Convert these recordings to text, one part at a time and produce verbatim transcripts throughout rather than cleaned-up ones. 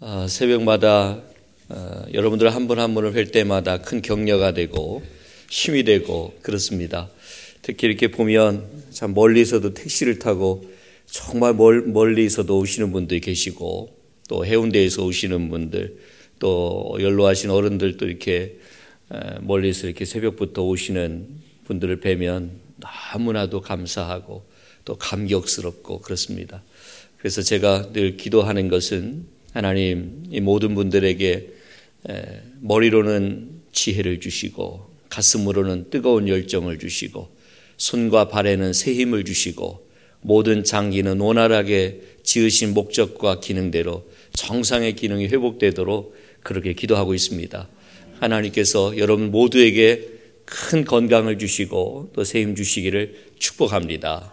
어, 새벽마다 어, 여러분들 한 분 한 분을 뵐 때마다 큰 격려가 되고 힘이 되고 그렇습니다. 특히 이렇게 보면 참 멀리서도 택시를 타고 정말 멀, 멀리서도 오시는 분들이 계시고 또 해운대에서 오시는 분들 또 연로하신 어른들도 이렇게 멀리서 이렇게 새벽부터 오시는 분들을 뵈면 너무나도 감사하고 또 감격스럽고 그렇습니다. 그래서 제가 늘 기도하는 것은 하나님 이 모든 분들에게 머리로는 지혜를 주시고 가슴으로는 뜨거운 열정을 주시고 손과 발에는 새 힘을 주시고 모든 장기는 원활하게 지으신 목적과 기능대로 정상의 기능이 회복되도록 그렇게 기도하고 있습니다. 하나님께서 여러분 모두에게 큰 건강을 주시고 또 새 힘 주시기를 축복합니다.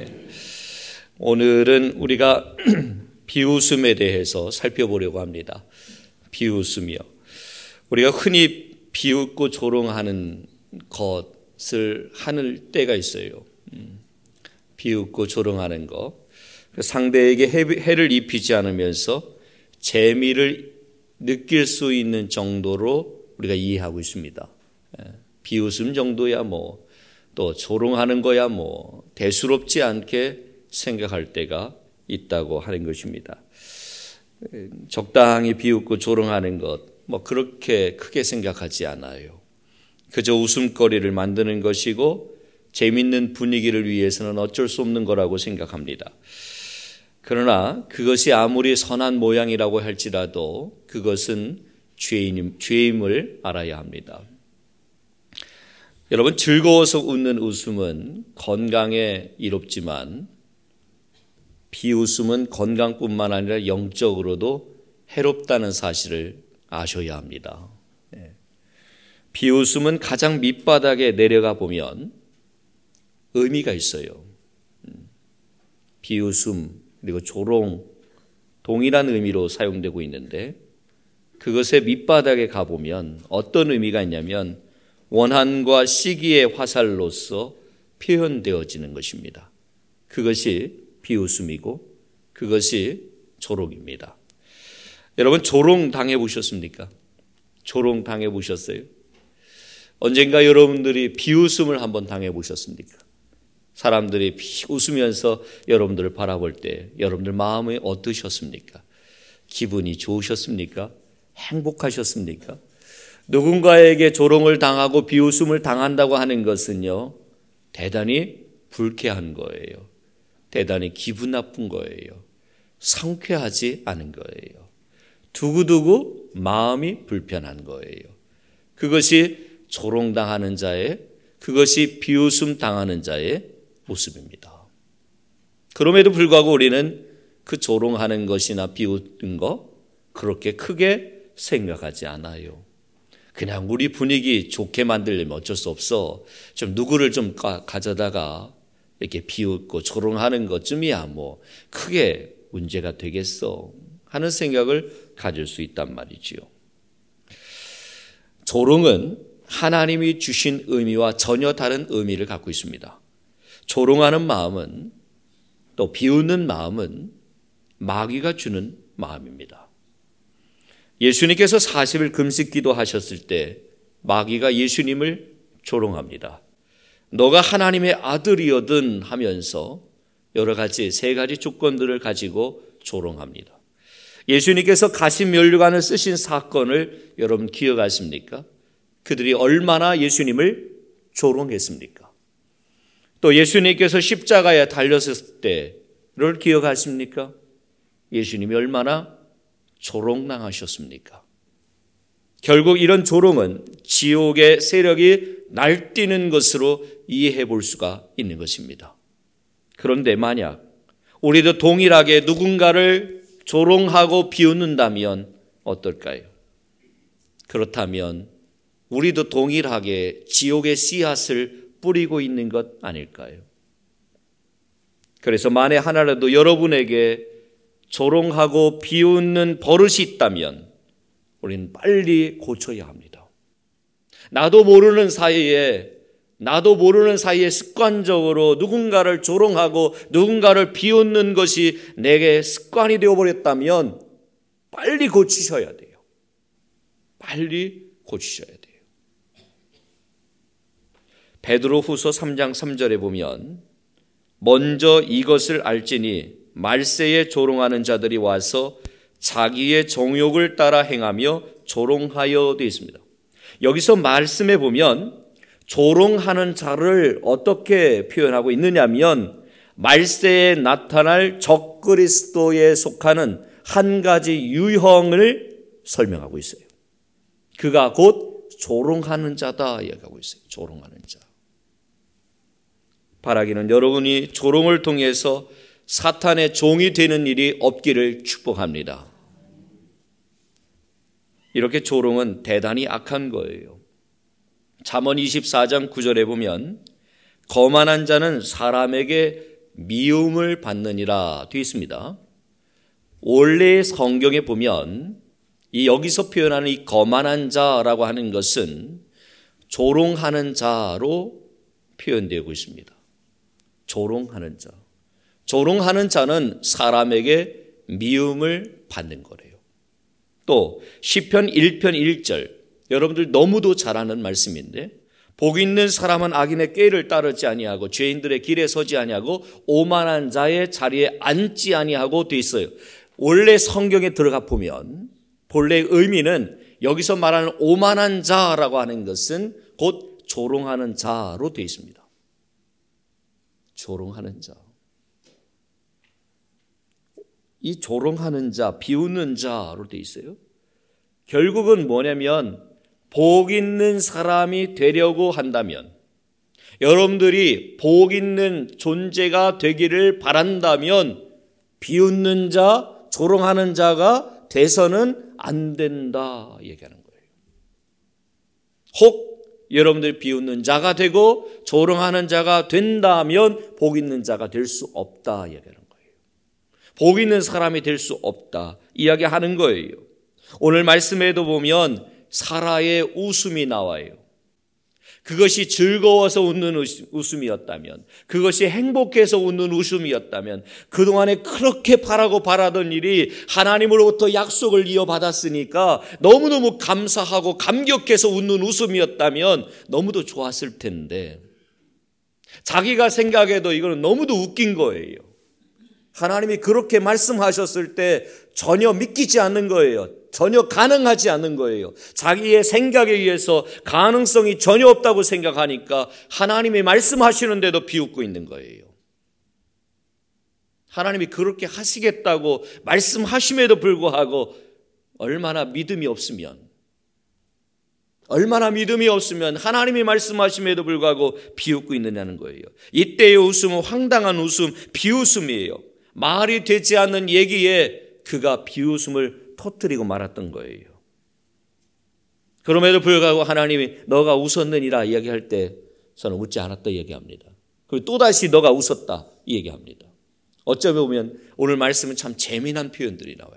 오늘은 우리가 비웃음에 대해서 살펴보려고 합니다. 비웃음이요. 우리가 흔히 비웃고 조롱하는 것을 하는 때가 있어요. 비웃고 조롱하는 것. 상대에게 해를 입히지 않으면서 재미를 느낄 수 있는 정도로 우리가 이해하고 있습니다. 비웃음 정도야 뭐, 또 조롱하는 거야 뭐, 대수롭지 않게 생각할 때가 있다고 하는 것입니다. 적당히 비웃고 조롱하는 것, 뭐 그렇게 크게 생각하지 않아요. 그저 웃음거리를 만드는 것이고 재밌는 분위기를 위해서는 어쩔 수 없는 거라고 생각합니다. 그러나 그것이 아무리 선한 모양이라고 할지라도 그것은 죄인, 죄임을 알아야 합니다. 여러분, 즐거워서 웃는 웃음은 건강에 이롭지만 비웃음은 건강뿐만 아니라 영적으로도 해롭다는 사실을 아셔야 합니다. 비웃음은 가장 밑바닥에 내려가 보면 의미가 있어요. 비웃음 그리고 조롱 동일한 의미로 사용되고 있는데 그것의 밑바닥에 가보면 어떤 의미가 있냐면 원한과 시기의 화살로서 표현되어지는 것입니다. 그것이 비웃음이고 그것이 조롱입니다. 여러분 조롱 당해보셨습니까? 조롱 당해보셨어요? 언젠가 여러분들이 비웃음을 한번 당해보셨습니까? 사람들이 웃으면서 여러분들을 바라볼 때 여러분들 마음이 어떠셨습니까? 기분이 좋으셨습니까? 행복하셨습니까? 누군가에게 조롱을 당하고 비웃음을 당한다고 하는 것은요, 대단히 불쾌한 거예요. 대단히 기분 나쁜 거예요. 상쾌하지 않은 거예요. 두고두고 마음이 불편한 거예요. 그것이 조롱당하는 자의, 그것이 비웃음 당하는 자의 모습입니다. 그럼에도 불구하고 우리는 그 조롱하는 것이나 비웃는 거 그렇게 크게 생각하지 않아요. 그냥 우리 분위기 좋게 만들려면 어쩔 수 없어. 좀 누구를 좀 가져다가 이렇게 비웃고 조롱하는 것쯤이야 뭐 크게 문제가 되겠어 하는 생각을 가질 수 있단 말이지요. 조롱은 하나님이 주신 의미와 전혀 다른 의미를 갖고 있습니다. 조롱하는 마음은 또 비웃는 마음은 마귀가 주는 마음입니다. 예수님께서 사십 일 금식 기도하셨을 때 마귀가 예수님을 조롱합니다. 너가 하나님의 아들이거든 하면서 여러 가지 세 가지 조건들을 가지고 조롱합니다. 예수님께서 가시면류관을 쓰신 사건을 여러분 기억하십니까? 그들이 얼마나 예수님을 조롱했습니까? 또 예수님께서 십자가에 달렸을 때를 기억하십니까? 예수님이 얼마나 조롱당하셨습니까? 결국 이런 조롱은 지옥의 세력이 날뛰는 것으로 이해해 볼 수가 있는 것입니다. 그런데 만약 우리도 동일하게 누군가를 조롱하고 비웃는다면 어떨까요? 그렇다면 우리도 동일하게 지옥의 씨앗을 뿌리고 있는 것 아닐까요? 그래서 만에 하나라도 여러분에게 조롱하고 비웃는 버릇이 있다면 우리는 빨리 고쳐야 합니다. 나도 모르는 사이에 나도 모르는 사이에 습관적으로 누군가를 조롱하고 누군가를 비웃는 것이 내게 습관이 되어버렸다면 빨리 고치셔야 돼요. 빨리 고치셔야 돼요. 베드로후서 삼 장 삼 절에 보면 먼저 이것을 알지니 말세에 조롱하는 자들이 와서 자기의 정욕을 따라 행하며 조롱하여 되어 있습니다. 여기서 말씀에 보면 조롱하는 자를 어떻게 표현하고 있느냐면 말세에 나타날 적그리스도에 속하는 한 가지 유형을 설명하고 있어요. 그가 곧 조롱하는 자다 얘기하고 있어요. 조롱하는 자. 바라기는 여러분이 조롱을 통해서 사탄의 종이 되는 일이 없기를 축복합니다. 이렇게 조롱은 대단히 악한 거예요. 잠언 이십사 장 구 절에 보면 거만한 자는 사람에게 미움을 받느니라 되어 있습니다. 원래 성경에 보면 이 여기서 표현하는 이 거만한 자라고 하는 것은 조롱하는 자로 표현되고 있습니다. 조롱하는 자. 조롱하는 자는 사람에게 미움을 받는 거래요. 또 시편 일 편 일 절, 여러분들 너무도 잘 아는 말씀인데 복 있는 사람은 악인의 꾀를 따르지 아니하고 죄인들의 길에 서지 아니하고 오만한 자의 자리에 앉지 아니하고 돼 있어요. 원래 성경에 들어가 보면 본래의 의미는 여기서 말하는 오만한 자라고 하는 것은 곧 조롱하는 자로 돼 있습니다. 조롱하는 자. 이 조롱하는 자, 비웃는 자로 돼 있어요. 결국은 뭐냐면 복 있는 사람이 되려고 한다면, 여러분들이 복 있는 존재가 되기를 바란다면 비웃는 자, 조롱하는 자가 돼서는 안 된다 얘기하는 거예요. 혹 여러분들이 비웃는 자가 되고 조롱하는 자가 된다면 복 있는 자가 될 수 없다 얘기하는 거예요. 복 있는 사람이 될 수 없다 이야기하는 거예요. 오늘 말씀에도 보면 사라의 웃음이 나와요. 그것이 즐거워서 웃는 웃음이었다면, 그것이 행복해서 웃는 웃음이었다면, 그동안에 그렇게 바라고 바라던 일이 하나님으로부터 약속을 이어받았으니까 너무너무 감사하고 감격해서 웃는 웃음이었다면 너무도 좋았을 텐데, 자기가 생각해도 이거는 너무도 웃긴 거예요. 하나님이 그렇게 말씀하셨을 때 전혀 믿기지 않는 거예요. 전혀 가능하지 않는 거예요. 자기의 생각에 의해서 가능성이 전혀 없다고 생각하니까 하나님이 말씀하시는데도 비웃고 있는 거예요. 하나님이 그렇게 하시겠다고 말씀하심에도 불구하고 얼마나 믿음이 없으면, 얼마나 믿음이 없으면 하나님이 말씀하심에도 불구하고 비웃고 있느냐는 거예요. 이때의 웃음은 황당한 웃음, 비웃음이에요. 말이 되지 않는 얘기에 그가 비웃음을 터뜨리고 말았던 거예요. 그럼에도 불구하고 하나님이 너가 웃었느니라 이야기할 때 저는 웃지 않았다 얘기합니다. 그리고 또다시 너가 웃었다 이 얘기합니다. 어쩌면 보면 오늘 말씀은 참 재미난 표현들이 나와요.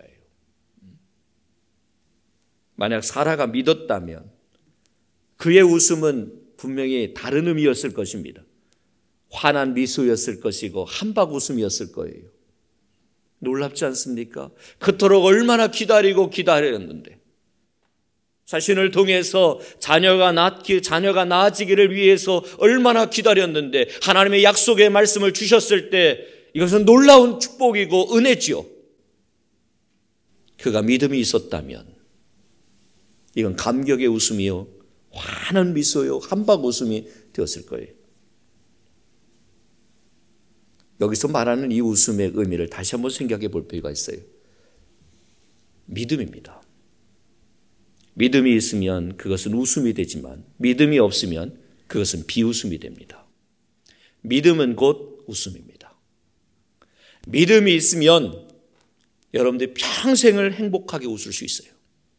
만약 사라가 믿었다면 그의 웃음은 분명히 다른 의미였을 것입니다. 환한 미소였을 것이고 한박 웃음이었을 거예요. 놀랍지 않습니까? 그토록 얼마나 기다리고 기다렸는데, 자신을 통해서 자녀가 낳기, 자녀가 나아지기를 위해서 얼마나 기다렸는데 하나님의 약속의 말씀을 주셨을 때 이것은 놀라운 축복이고 은혜지요. 그가 믿음이 있었다면 이건 감격의 웃음이요, 환한 미소요, 한박 웃음이 되었을 거예요. 여기서 말하는 이 웃음의 의미를 다시 한번 생각해 볼 필요가 있어요. 믿음입니다. 믿음이 있으면 그것은 웃음이 되지만 믿음이 없으면 그것은 비웃음이 됩니다. 믿음은 곧 웃음입니다. 믿음이 있으면 여러분들이 평생을 행복하게 웃을 수 있어요.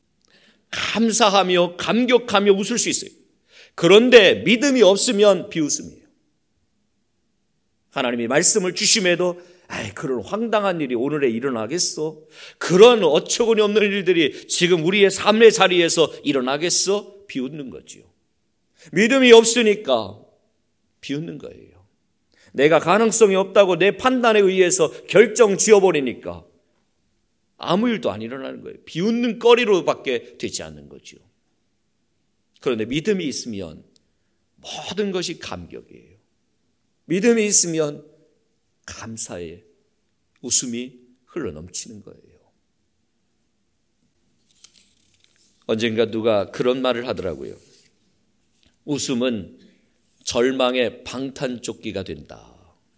감사하며 감격하며 웃을 수 있어요. 그런데 믿음이 없으면 비웃음이에요. 하나님이 말씀을 주심에도 아이, 그런 황당한 일이 오늘에 일어나겠어? 그런 어처구니 없는 일들이 지금 우리의 삶의 자리에서 일어나겠어? 비웃는 거지요. 믿음이 없으니까 비웃는 거예요. 내가 가능성이 없다고 내 판단에 의해서 결정 지어버리니까 아무 일도 안 일어나는 거예요. 비웃는 거리로밖에 되지 않는 거죠. 그런데 믿음이 있으면 모든 것이 감격이에요. 믿음이 있으면 감사의 웃음이 흘러넘치는 거예요. 언젠가 누가 그런 말을 하더라고요. 웃음은 절망의 방탄조끼가 된다.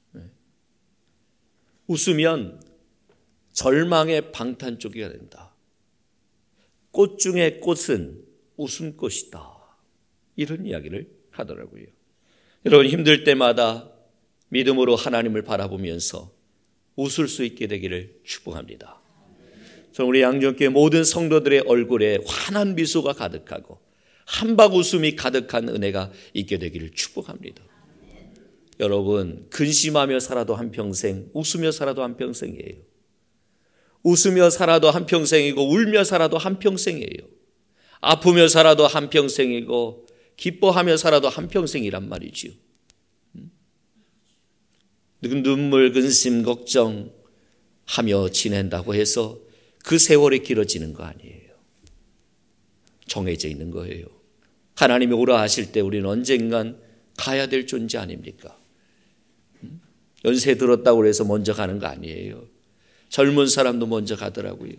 웃으면 절망의 방탄조끼가 된다. 꽃 중에 꽃은 웃음꽃이다. 이런 이야기를 하더라고요. 여러분, 힘들 때마다 믿음으로 하나님을 바라보면서 웃을 수 있게 되기를 축복합니다. 저는 우리 양정교회 모든 성도들의 얼굴에 환한 미소가 가득하고 한박 웃음이 가득한 은혜가 있게 되기를 축복합니다. 여러분, 근심하며 살아도 한평생, 웃으며 살아도 한평생이에요. 웃으며 살아도 한평생이고 울며 살아도 한평생이에요. 아프며 살아도 한평생이고 기뻐하며 살아도 한평생이란 말이지요. 눈물, 근심, 걱정하며 지낸다고 해서 그 세월이 길어지는 거 아니에요. 정해져 있는 거예요. 하나님이 오라 하실 때 우리는 언젠간 가야 될 존재 아닙니까? 연세 들었다고 해서 먼저 가는 거 아니에요. 젊은 사람도 먼저 가더라고요.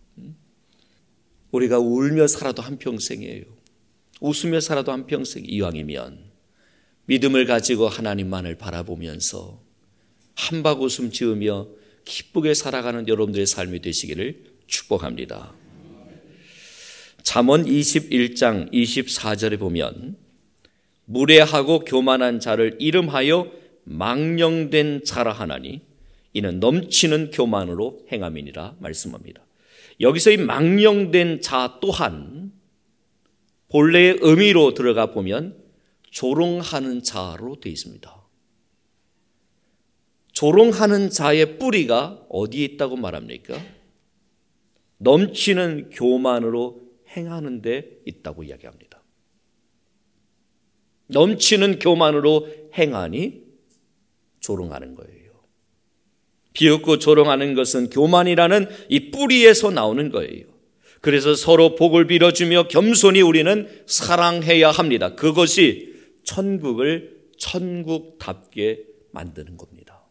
우리가 울며 살아도 한평생이에요. 웃으며 살아도 한평생. 이왕이면 믿음을 가지고 하나님만을 바라보면서 한박 웃음 지으며 기쁘게 살아가는 여러분들의 삶이 되시기를 축복합니다. 잠언 이십일 장 이십사 절에 보면 무례하고 교만한 자를 이름하여 망령된 자라 하나니 이는 넘치는 교만으로 행함이니라 말씀합니다. 여기서 이 망령된 자 또한 본래의 의미로 들어가 보면 조롱하는 자로 되어 있습니다. 조롱하는 자의 뿌리가 어디에 있다고 말합니까? 넘치는 교만으로 행하는 데 있다고 이야기합니다. 넘치는 교만으로 행하니 조롱하는 거예요. 비웃고 조롱하는 것은 교만이라는 이 뿌리에서 나오는 거예요. 그래서 서로 복을 빌어주며 겸손히 우리는 사랑해야 합니다. 그것이 천국을 천국답게 만드는 겁니다.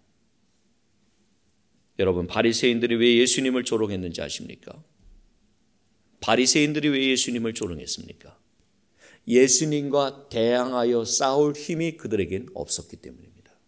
여러분, 바리새인들이 왜 예수님을 조롱했는지 아십니까? 바리새인들이 왜 예수님을 조롱했습니까? 예수님과 대항하여 싸울 힘이 그들에겐 없었기 때문입니다.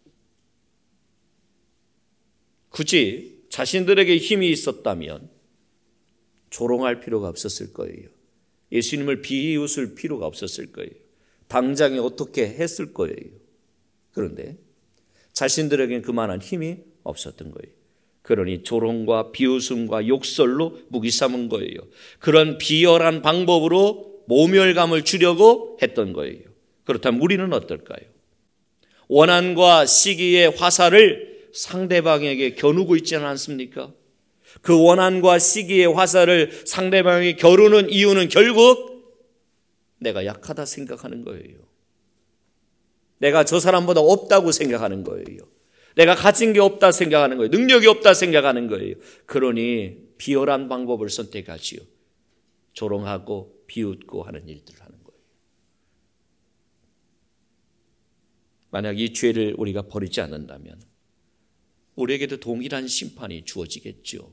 굳이 자신들에게 힘이 있었다면 조롱할 필요가 없었을 거예요. 예수님을 비웃을 필요가 없었을 거예요. 당장에 어떻게 했을 거예요. 그런데 자신들에겐 그만한 힘이 없었던 거예요. 그러니 조롱과 비웃음과 욕설로 무기 삼은 거예요. 그런 비열한 방법으로 모멸감을 주려고 했던 거예요. 그렇다면 우리는 어떨까요? 원한과 시기의 화살을 상대방에게 겨누고 있지는 않습니까? 그 원한과 시기의 화살을 상대방에게 겨누는 이유는 결국 내가 약하다 생각하는 거예요. 내가 저 사람보다 없다고 생각하는 거예요. 내가 가진 게 없다 생각하는 거예요. 능력이 없다 생각하는 거예요. 그러니 비열한 방법을 선택하지요. 조롱하고 비웃고 하는 일들을 하는 거예요. 만약 이 죄를 우리가 버리지 않는다면 우리에게도 동일한 심판이 주어지겠죠.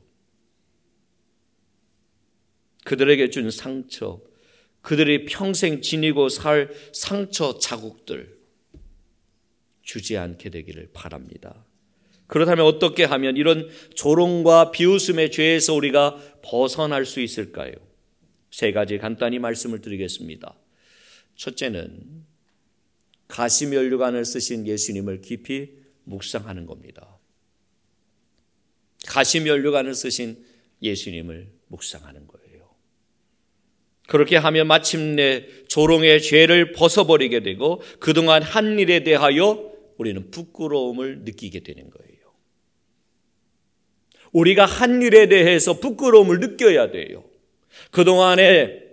그들에게 준 상처, 그들이 평생 지니고 살 상처 자국들 주지 않게 되기를 바랍니다. 그렇다면 어떻게 하면 이런 조롱과 비웃음의 죄에서 우리가 벗어날 수 있을까요? 세 가지 간단히 말씀을 드리겠습니다. 첫째는 가시면류관을 쓰신 예수님을 깊이 묵상하는 겁니다. 가시면류관을 쓰신 예수님을 묵상하는 거예요. 그렇게 하면 마침내 조롱의 죄를 벗어버리게 되고 그동안 한 일에 대하여 우리는 부끄러움을 느끼게 되는 거예요. 우리가 한 일에 대해서 부끄러움을 느껴야 돼요. 그동안의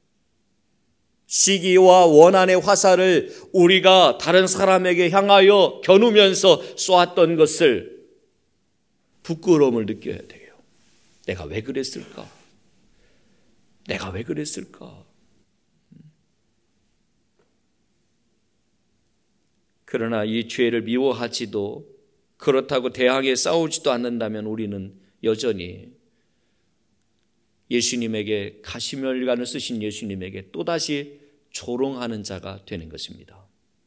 시기와 원한의 화살을 우리가 다른 사람에게 향하여 겨누면서 쏘았던 것을 부끄러움을 느껴야 돼요. 내가 왜 그랬을까? 내가 왜 그랬을까? 그러나 이 죄를 미워하지도 그렇다고 대항해 싸우지도 않는다면 우리는 여전히 예수님에게 가시멸관을 쓰신 예수님에게 또다시 조롱하는 자가 되는 것입니다.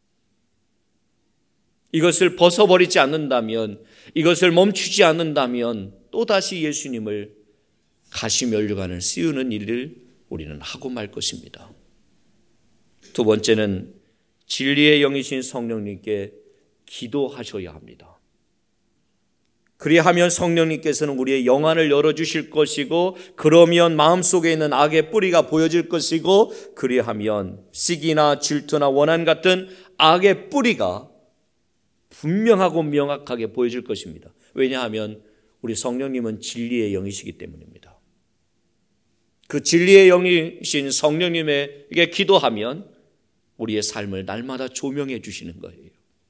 이것을 벗어버리지 않는다면, 이것을 멈추지 않는다면 또다시 예수님을 가시멸관을 씌우는 일을 우리는 하고 말 것입니다. 두 번째는 진리의 영이신 성령님께 기도하셔야 합니다. 그리하면 성령님께서는 우리의 영안을 열어주실 것이고, 그러면 마음속에 있는 악의 뿌리가 보여질 것이고, 그리하면 시기나 질투나 원한 같은 악의 뿌리가 분명하고 명확하게 보여질 것입니다. 왜냐하면 우리 성령님은 진리의 영이시기 때문입니다. 그 진리의 영이신 성령님에게 기도하면 우리의 삶을 날마다 조명해 주시는 거예요.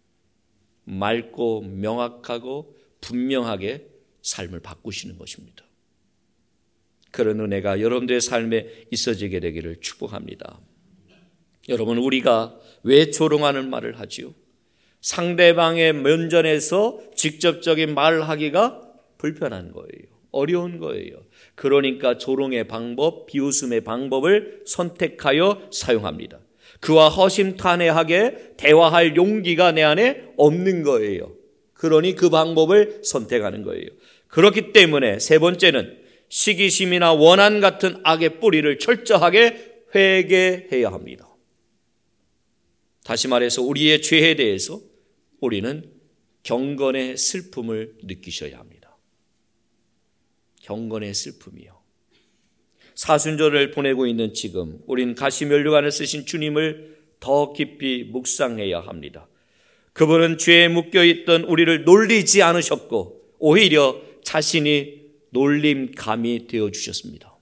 맑고 명확하고 분명하게 삶을 바꾸시는 것입니다. 그런 은혜가 여러분들의 삶에 있어지게 되기를 축복합니다. 여러분, 우리가 왜 조롱하는 말을 하지요? 상대방의 면전에서 직접적인 말을 하기가 불편한 거예요. 어려운 거예요. 그러니까 조롱의 방법, 비웃음의 방법을 선택하여 사용합니다. 그와 허심탄회하게 대화할 용기가 내 안에 없는 거예요. 그러니 그 방법을 선택하는 거예요. 그렇기 때문에 세 번째는 시기심이나 원한 같은 악의 뿌리를 철저하게 회개해야 합니다. 다시 말해서 우리의 죄에 대해서 우리는 경건의 슬픔을 느끼셔야 합니다. 경건의 슬픔이요. 사순절을 보내고 있는 지금 우린 가시면류관을 쓰신 주님을 더 깊이 묵상해야 합니다. 그분은 죄에 묶여있던 우리를 놀리지 않으셨고 오히려 자신이 놀림감이 되어주셨습니다.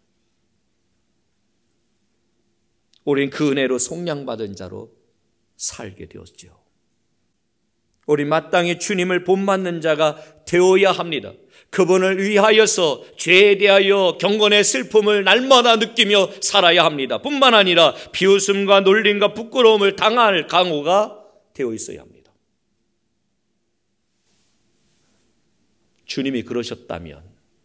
우린 그 은혜로 속량받은 자로 살게 되었죠. 우리 마땅히 주님을 본받는 자가 되어야 합니다. 그분을 위하여서 죄에 대하여 경건의 슬픔을 날마다 느끼며 살아야 합니다. 뿐만 아니라 비웃음과 놀림과 부끄러움을 당할 강호가 되어 있어야 합니다. 주님이 그러셨다면,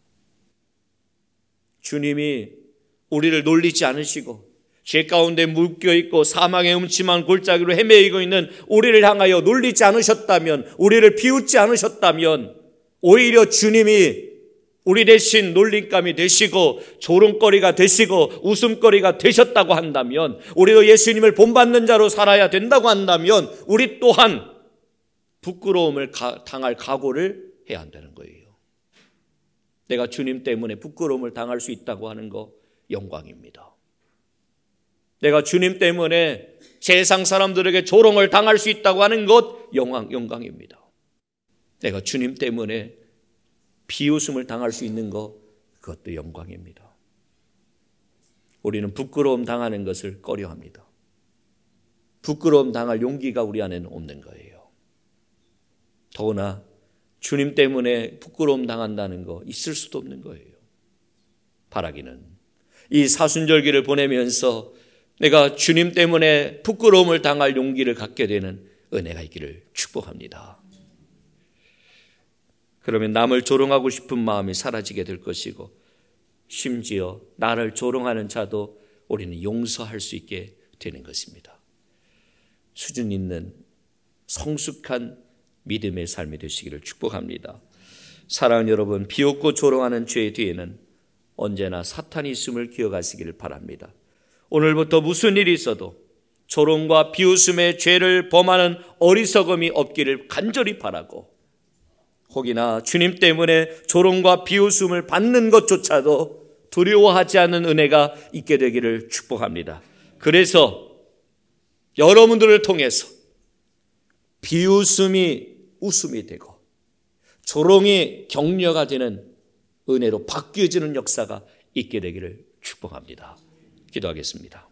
주님이 우리를 놀리지 않으시고 죄 가운데 묶여있고 사망의 음침한 골짜기로 헤매이고 있는 우리를 향하여 놀리지 않으셨다면, 우리를 비웃지 않으셨다면, 오히려 주님이 우리 대신 놀림감이 되시고 조롱거리가 되시고 웃음거리가 되셨다고 한다면, 우리도 예수님을 본받는 자로 살아야 된다고 한다면 우리 또한 부끄러움을 가, 당할 각오를 해야 한다는 거예요. 내가 주님 때문에 부끄러움을 당할 수 있다고 하는 거 영광입니다. 내가 주님 때문에 세상 사람들에게 조롱을 당할 수 있다고 하는 것 영광, 영광입니다. 내가 주님 때문에 비웃음을 당할 수 있는 것, 그것도 영광입니다. 우리는 부끄러움 당하는 것을 꺼려합니다. 부끄러움 당할 용기가 우리 안에는 없는 거예요. 더구나 주님 때문에 부끄러움 당한다는 거 있을 수도 없는 거예요. 바라기는 이 사순절기를 보내면서 내가 주님 때문에 부끄러움을 당할 용기를 갖게 되는 은혜가 있기를 축복합니다. 그러면 남을 조롱하고 싶은 마음이 사라지게 될 것이고, 심지어 나를 조롱하는 자도 우리는 용서할 수 있게 되는 것입니다. 수준 있는 성숙한 믿음의 삶이 되시기를 축복합니다. 사랑하는 여러분, 비웃고 조롱하는 죄 뒤에는 언제나 사탄이 있음을 기억하시기를 바랍니다. 오늘부터 무슨 일이 있어도 조롱과 비웃음의 죄를 범하는 어리석음이 없기를 간절히 바라고, 혹이나 주님 때문에 조롱과 비웃음을 받는 것조차도 두려워하지 않는 은혜가 있게 되기를 축복합니다. 그래서 여러분들을 통해서 비웃음이 웃음이 되고 조롱이 격려가 되는 은혜로 바뀌어지는 역사가 있게 되기를 축복합니다. 기도하겠습니다.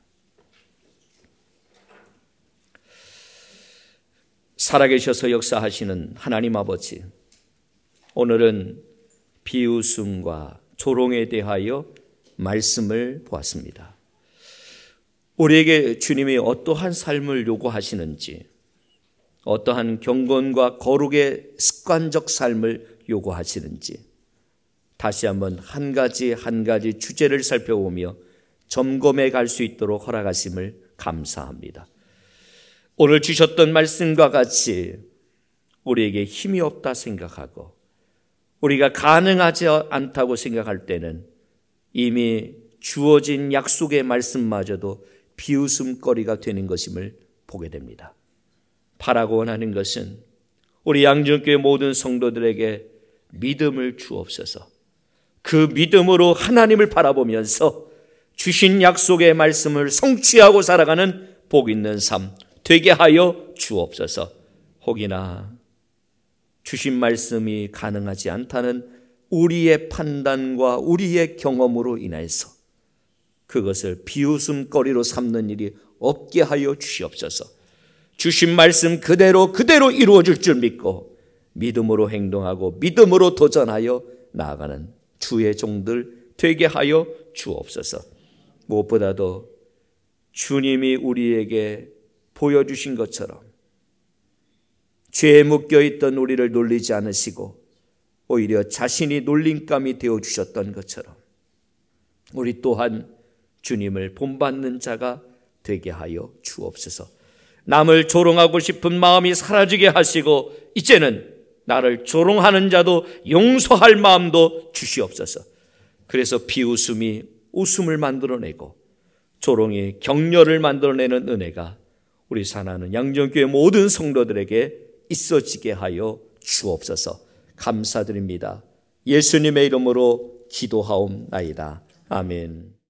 살아계셔서 역사하시는 하나님 아버지, 오늘은 비웃음과 조롱에 대하여 말씀을 보았습니다. 우리에게 주님이 어떠한 삶을 요구하시는지, 어떠한 경건과 거룩의 습관적 삶을 요구하시는지 다시 한번 한 가지 한 가지 주제를 살펴보며 점검해 갈 수 있도록 허락하심을 감사합니다. 오늘 주셨던 말씀과 같이 우리에게 힘이 없다 생각하고 우리가 가능하지 않다고 생각할 때는 이미 주어진 약속의 말씀마저도 비웃음거리가 되는 것임을 보게 됩니다. 바라고 원하는 것은 우리 양정교회 모든 성도들에게 믿음을 주옵소서. 그 믿음으로 하나님을 바라보면서 주신 약속의 말씀을 성취하고 살아가는 복 있는 삶 되게 하여 주옵소서. 혹이나 주신 말씀이 가능하지 않다는 우리의 판단과 우리의 경험으로 인해서 그것을 비웃음거리로 삼는 일이 없게 하여 주시옵소서. 주신 말씀 그대로 그대로 이루어질 줄 믿고 믿음으로 행동하고 믿음으로 도전하여 나아가는 주의 종들 되게 하여 주옵소서. 무엇보다도 주님이 우리에게 보여주신 것처럼 죄에 묶여있던 우리를 놀리지 않으시고 오히려 자신이 놀림감이 되어주셨던 것처럼 우리 또한 주님을 본받는 자가 되게 하여 주옵소서. 남을 조롱하고 싶은 마음이 사라지게 하시고 이제는 나를 조롱하는 자도 용서할 마음도 주시옵소서. 그래서 비웃음이 웃음을 만들어내고 조롱이 격려를 만들어내는 은혜가 우리 사랑하는 양정교회 모든 성도들에게 있어지게 하여 주옵소서. 감사드립니다. 예수님의 이름으로 기도하옵나이다. 아멘.